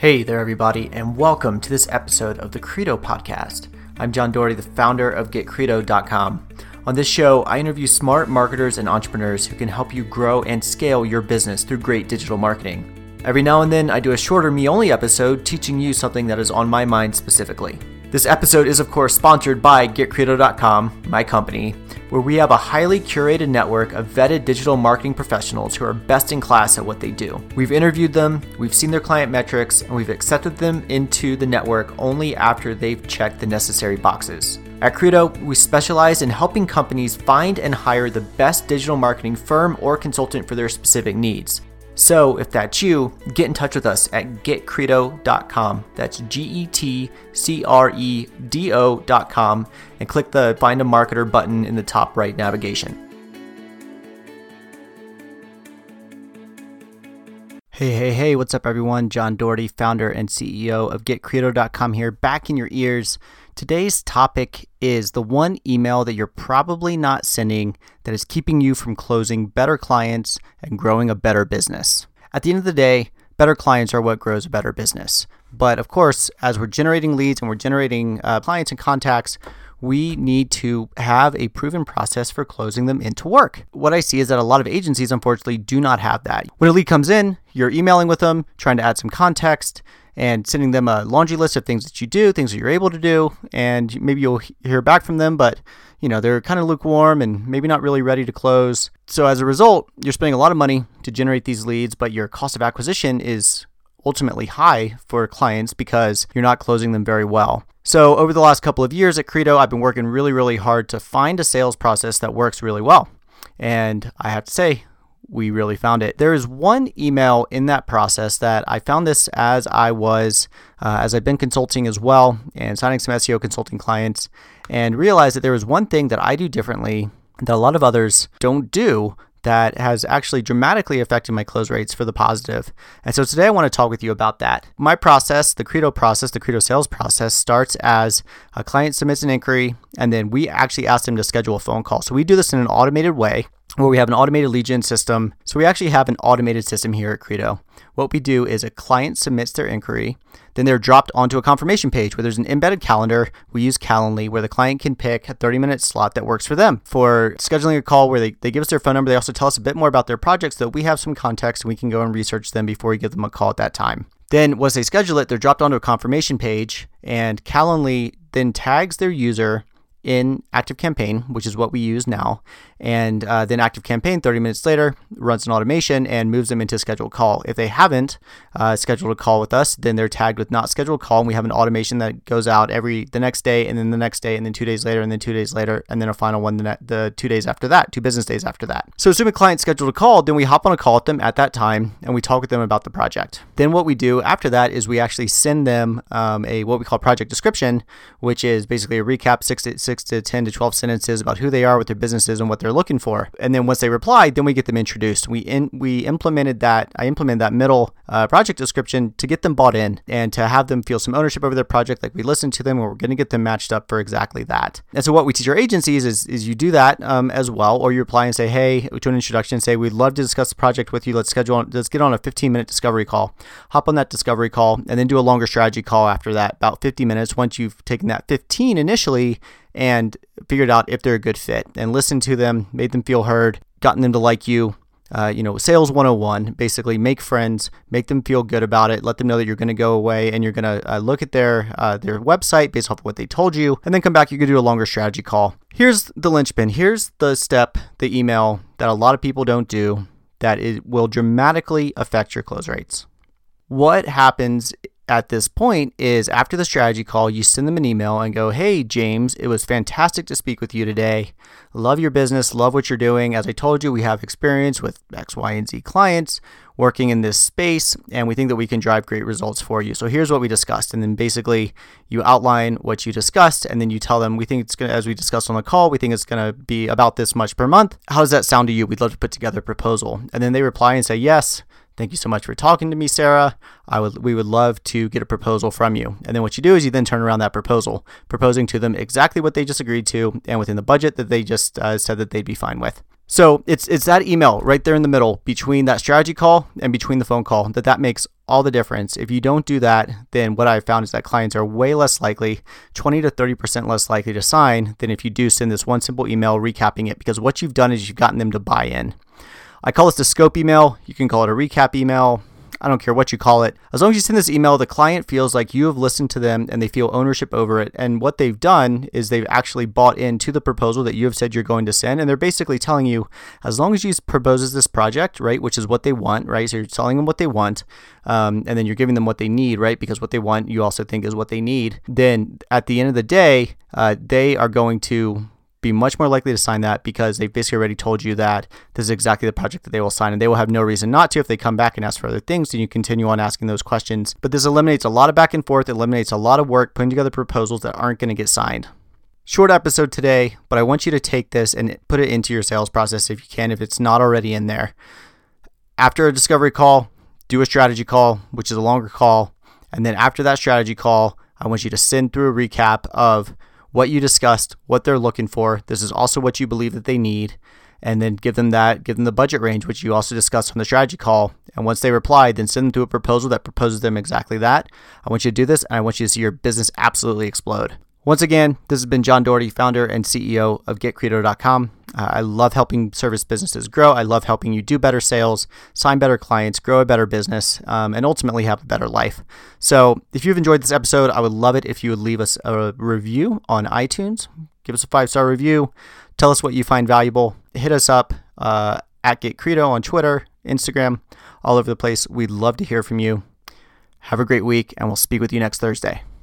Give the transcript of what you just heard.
Hey there, everybody, and welcome to this episode of the Credo Podcast. I'm John Doherty, the founder of GetCredo.com. On this show, I interview smart marketers and entrepreneurs who can help you grow and scale your business through great digital marketing. Every now and then, I do a shorter me-only episode teaching you something that is on my mind specifically. This episode is, of course, sponsored by GetCredo.com, my company, where we have a highly curated network of vetted digital marketing professionals who are best in class at what they do. We've interviewed them, we've seen their client metrics, and we've accepted them into the network only after they've checked the necessary boxes. At Credo, we specialize in helping companies find and hire the best digital marketing firm or consultant for their specific needs. So if that's you, get in touch with us at getcredo.com. That's GETCREDO.com and click the Find a Marketer button in the top right navigation. Hey, what's up everyone? John Doherty, founder and CEO of GetCredo.com here, back in your ears. Today's topic is the one email that you're probably not sending that is keeping you from closing better clients and growing a better business. At the end of the day, better clients are what grows a better business. But of course, as we're generating leads and we're generating clients and contacts, we need to have a proven process for closing them into work. What I see is that a lot of agencies, unfortunately, do not have that. When a lead comes in, you're emailing with them, trying to add some context, and sending them a laundry list of things that you do, things that you're able to do, and maybe you'll hear back from them, but they're kind of lukewarm and maybe not really ready to close. So as a result, you're spending a lot of money to generate these leads, but your cost of acquisition is ultimately high for clients because you're not closing them very well. So over the last couple of years at Credo, I've been working really hard to find a sales process that works really well. And I have to say, we really found it. There is one email in that process that I found this as I've been consulting as well and signing some SEO consulting clients, and realized that there was one thing that I do differently that a lot of others don't do that has actually dramatically affected my close rates for the positive. And so today I want to talk with you about that. My process, the Credo sales process, starts as a client submits an inquiry, and then we actually ask them to schedule a phone call. So we do this in an automated way where we have an automated lead gen system. So we actually have an automated system here at Credo. What we do is a client submits their inquiry, then they're dropped onto a confirmation page where there's an embedded calendar. We use Calendly where the client can pick a 30-minute slot that works for them for scheduling a call where they give us their phone number. They also tell us a bit more about their projects so that we have some context and we can go and research them before we give them a call at that time. Then once they schedule it, they're dropped onto a confirmation page, and Calendly then tags their user in ActiveCampaign, which is what we use now. And then ActiveCampaign 30 minutes later runs an automation and moves them into scheduled call. If they haven't scheduled a call with us, then they're tagged with not scheduled call, and we have an automation that goes out the next day, and then the next day, and then 2 days later, and then 2 days later, and then a final one the 2 days after that, 2 business days after that. So assuming a client scheduled a call, then we hop on a call with them at that time, and we talk with them about the project. Then what we do after that is we actually send them what we call project description, which is basically a recap, 6 to 10 to 12 sentences about who they are, what their business is, and what they're looking for. And then once they reply, then we get them introduced. I implemented that middle project description to get them bought in and to have them feel some ownership over their project, like we listened to them, and we're going to get them matched up for exactly that. And so what we teach our agencies is you do that as well, or you reply and say, hey, to an introduction, say, we'd love to discuss the project with you. Let's get on a 15-minute discovery call. Hop on that discovery call, and then do a longer strategy call after that, about 50 minutes, once you've taken that 15 initially and figured out if they're a good fit, and listened to them, made them feel heard, gotten them to like you. Sales 101, basically make friends, make them feel good about it, let them know that you're going to go away and you're going to look at their website based off of what they told you, and then come back. You could do a longer strategy call. Here's the linchpin. Here's the step, the email that a lot of people don't do that it will dramatically affect your close rates. What happens at this point is after the strategy call, you send them an email and go, hey, James, it was fantastic to speak with you today. Love your business, love what you're doing. As I told you, we have experience with X, Y, and Z clients working in this space, and we think that we can drive great results for you. So here's what we discussed. And then basically you outline what you discussed, and then you tell them, we think it's going to, as we discussed on the call, we think it's going to be about this much per month. How does that sound to you? We'd love to put together a proposal. And then they reply and say, yes. Thank you so much for talking to me, Sarah. We would love to get a proposal from you. And then what you do is you then turn around that proposal, proposing to them exactly what they just agreed to and within the budget that they just said that they'd be fine with. So it's that email right there in the middle between that strategy call and between the phone call that makes all the difference. If you don't do that, then what I've found is that clients are way less likely, 20 to 30% less likely to sign than if you do send this one simple email recapping it, because what you've done is you've gotten them to buy in. I call this the scope email. You can call it a recap email. I don't care what you call it. As long as you send this email, the client feels like you have listened to them and they feel ownership over it. And what they've done is they've actually bought into the proposal that you have said you're going to send. And they're basically telling you, as long as you proposes this project, right, which is what they want, right? So you're telling them what they want, and then you're giving them what they need, right? Because what they want, you also think is what they need. Then at the end of the day, they are going to be much more likely to sign that because they've basically already told you that this is exactly the project that they will sign, and they will have no reason not to if they come back and ask for other things, and you continue on asking those questions. But this eliminates a lot of back and forth, eliminates a lot of work putting together proposals that aren't going to get signed. Short episode today, but I want you to take this and put it into your sales process if you can, if it's not already in there. After a discovery call, do a strategy call, which is a longer call, and then after that strategy call, I want you to send through a recap of what you discussed, what they're looking for. This is also what you believe that they need. And then give them the budget range, which you also discussed on the strategy call. And once they reply, then send them to a proposal that proposes them exactly that. I want you to do this, and I want you to see your business absolutely explode. Once again, this has been John Doherty, founder and CEO of GetCreato.com. I love helping service businesses grow. I love helping you do better sales, sign better clients, grow a better business, and ultimately have a better life. So if you've enjoyed this episode, I would love it if you would leave us a review on iTunes. Give us a 5-star review. Tell us what you find valuable. Hit us up at GetCreato on Twitter, Instagram, all over the place. We'd love to hear from you. Have a great week, and we'll speak with you next Thursday.